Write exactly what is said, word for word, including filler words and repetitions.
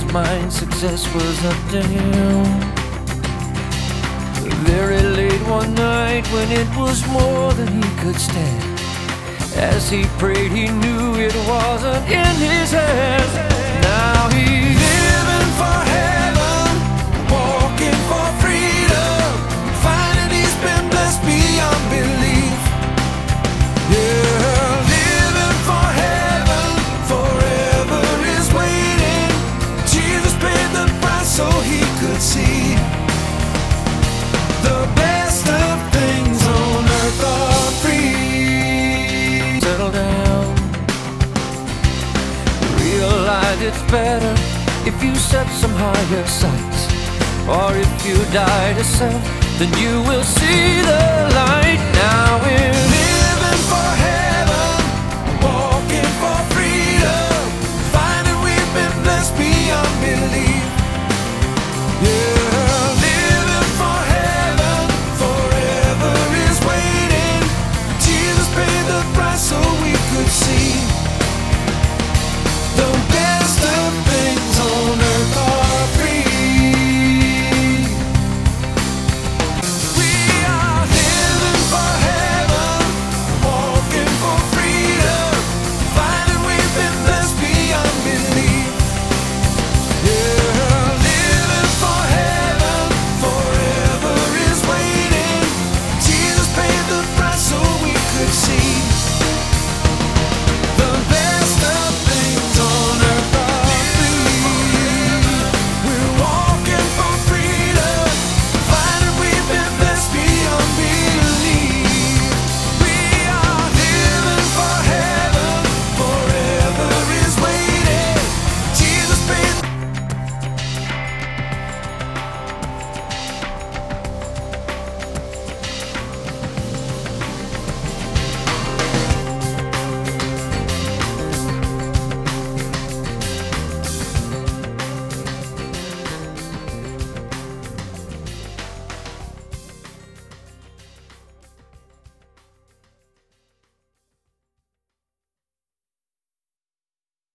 mind, success was up to him. Very late one night when it was more than he could stand, as he prayed he knew it wasn't in his hands. Now he's living for heaven, walking for freedom, finding he's been blessed beyond belief. Yeah, living for heaven, forever is waiting. Jesus paid the price so he could see the best of things on earth are free. Settle down, realize it's better if you set some higher sights, or if you die to self, then you will see the light. Now we're living for heaven, walking for freedom, finding we've been blessed beyond belief. Yeah.